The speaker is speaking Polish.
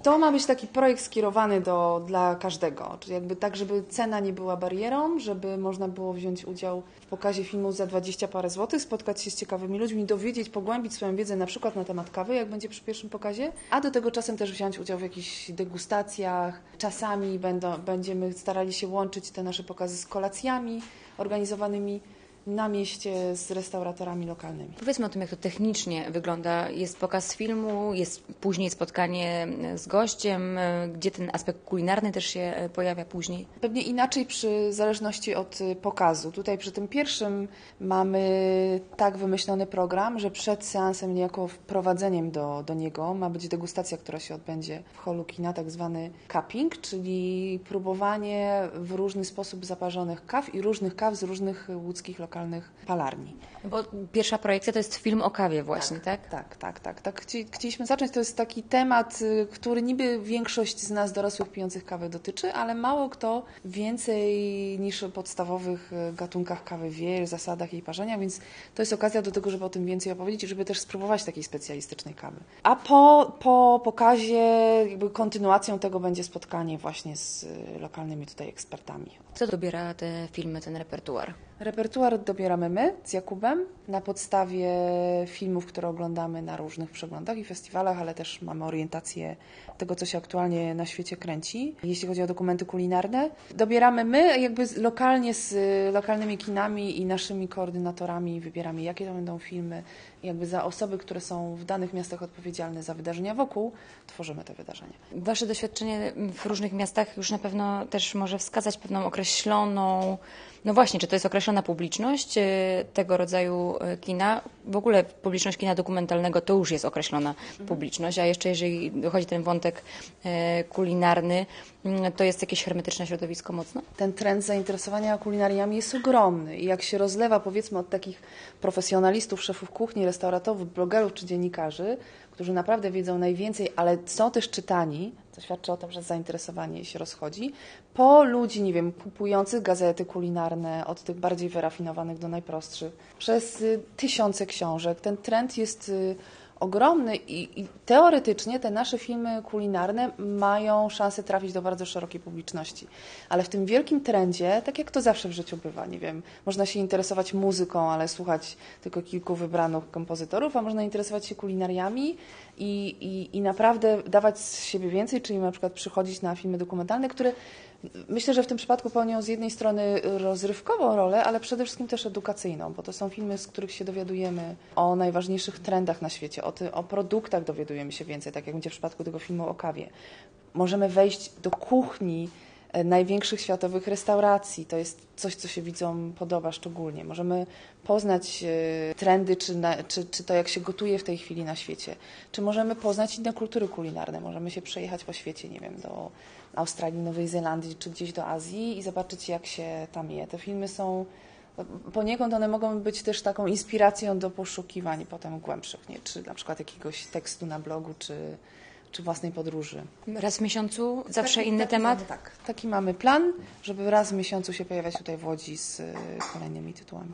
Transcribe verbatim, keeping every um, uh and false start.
To ma być taki projekt skierowany do, dla każdego, czyli jakby tak, żeby cena nie była barierą, żeby można było wziąć udział w pokazie filmu za dwadzieścia parę złotych, spotkać się z ciekawymi ludźmi, dowiedzieć, pogłębić swoją wiedzę na przykład na temat kawy, jak będzie przy pierwszym pokazie, a do tego czasem też wziąć udział w jakichś degustacjach. Czasami będą, będziemy starali się łączyć te nasze pokazy z kolacjami organizowanymi na mieście z restauratorami lokalnymi. Powiedzmy o tym, jak to technicznie wygląda. Jest pokaz filmu, jest później spotkanie z gościem, gdzie ten aspekt kulinarny też się pojawia później. Pewnie inaczej przy zależności od pokazu. Tutaj przy tym pierwszym mamy tak wymyślony program, że przed seansem, niejako wprowadzeniem do, do niego ma być degustacja, która się odbędzie w holu kina, tak zwany cupping, czyli próbowanie w różny sposób zaparzonych kaw i różnych kaw z różnych łódzkich lokalnych palarni. Bo pierwsza projekcja to jest film o kawie właśnie, tak? Tak, tak, tak. tak. Chci, chcieliśmy zacząć, to jest taki temat, który niby większość z nas dorosłych pijących kawę dotyczy, ale mało kto więcej niż o podstawowych gatunkach kawy wie, zasadach jej parzenia, więc to jest okazja do tego, żeby o tym więcej opowiedzieć i żeby też spróbować takiej specjalistycznej kawy. A po, po pokazie jakby kontynuacją tego będzie spotkanie właśnie z lokalnymi tutaj ekspertami. Kto dobiera te filmy, ten repertuar? Repertuar dobieramy my z Jakubem na podstawie filmów, które oglądamy na różnych przeglądach i festiwalach, ale też mamy orientację tego, co się aktualnie na świecie kręci. Jeśli chodzi o dokumenty kulinarne, dobieramy my, jakby lokalnie z lokalnymi kinami i naszymi koordynatorami wybieramy, jakie to będą filmy. Jakby za osoby, które są w danych miastach odpowiedzialne za wydarzenia wokół, tworzymy te wydarzenia. Wasze doświadczenie w różnych miastach już na pewno też może wskazać pewną określoną, no właśnie, czy to jest określona publiczność tego rodzaju kina? W ogóle publiczność kina dokumentalnego to już jest określona mhm. publiczność, a jeszcze jeżeli dochodzi ten wątek kulinarny, to jest jakieś hermetyczne środowisko mocno? Ten trend zainteresowania kulinariami jest ogromny i jak się rozlewa, powiedzmy, od takich profesjonalistów, szefów kuchni, restauratorów, blogerów czy dziennikarzy, którzy naprawdę wiedzą najwięcej, ale są też czytani, co świadczy o tym, że zainteresowanie się rozchodzi, po ludzi, nie wiem, kupujących gazety kulinarne, od tych bardziej wyrafinowanych do najprostszych, przez y, tysiące książek. Ten trend jest y, ogromny i, i teoretycznie te nasze filmy kulinarne mają szansę trafić do bardzo szerokiej publiczności. Ale w tym wielkim trendzie, tak jak to zawsze w życiu bywa, nie wiem, można się interesować muzyką, ale słuchać tylko kilku wybranych kompozytorów, a można interesować się kulinariami i, i, i naprawdę dawać z siebie więcej, czyli na przykład przychodzić na filmy dokumentalne, które myślę, że w tym przypadku pełnią z jednej strony rozrywkową rolę, ale przede wszystkim też edukacyjną, bo to są filmy, z których się dowiadujemy o najważniejszych trendach na świecie, o, ty, o produktach dowiadujemy się więcej, tak jak będzie w przypadku tego filmu o kawie. Możemy wejść do kuchni największych światowych restauracji. To jest coś, co się widzom podoba szczególnie. Możemy poznać trendy, czy, na, czy, czy to, jak się gotuje w tej chwili na świecie. Czy możemy poznać inne kultury kulinarne. Możemy się przejechać po świecie, nie wiem, do Australii, Nowej Zelandii, czy gdzieś do Azji i zobaczyć, jak się tam je. Te filmy są, poniekąd one mogą być też taką inspiracją do poszukiwań potem głębszych, nie? Czy na przykład jakiegoś tekstu na blogu, czy czy własnej podróży. Raz w miesiącu? Zawsze taki, inny taki temat? Mamy, tak, taki mamy plan, żeby raz w miesiącu się pojawiać tutaj w Łodzi z kolejnymi tytułami.